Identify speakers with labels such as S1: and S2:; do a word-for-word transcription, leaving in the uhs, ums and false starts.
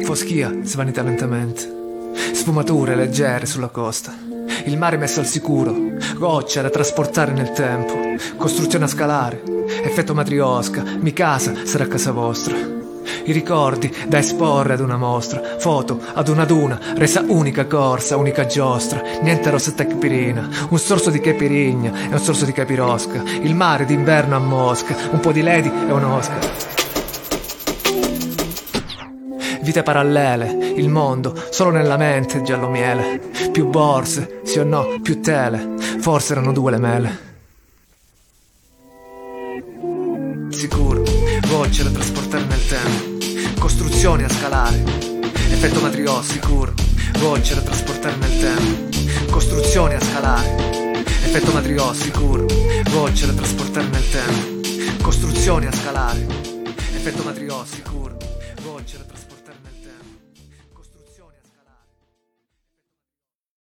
S1: Foschia svanita lentamente, sfumature leggere sulla costa, il mare messo al sicuro, goccia da trasportare nel tempo, costruzione a scalare, effetto matriosca, mi casa sarà casa vostra. I ricordi da esporre ad una mostra, foto ad una duna, resa unica corsa, unica giostra, niente rosetta e capirina, un sorso di capirigna e un sorso di capirosca, il mare d'inverno a Mosca, un po' di Lady e un Oscar. Vite parallele, il mondo solo nella mente, giallo miele, più borse, sì o no, più tele, forse erano due le mele. Sicuro, gocce da trasportare nel tempo, costruzioni a scalare, effetto matriò, sicuro, gocce da trasportare nel tempo, costruzioni a scalare, effetto matriò, sicuro, gocce da trasportare nel tempo, costruzioni a scalare, effetto matriò, sicuro, gocce da trasportare.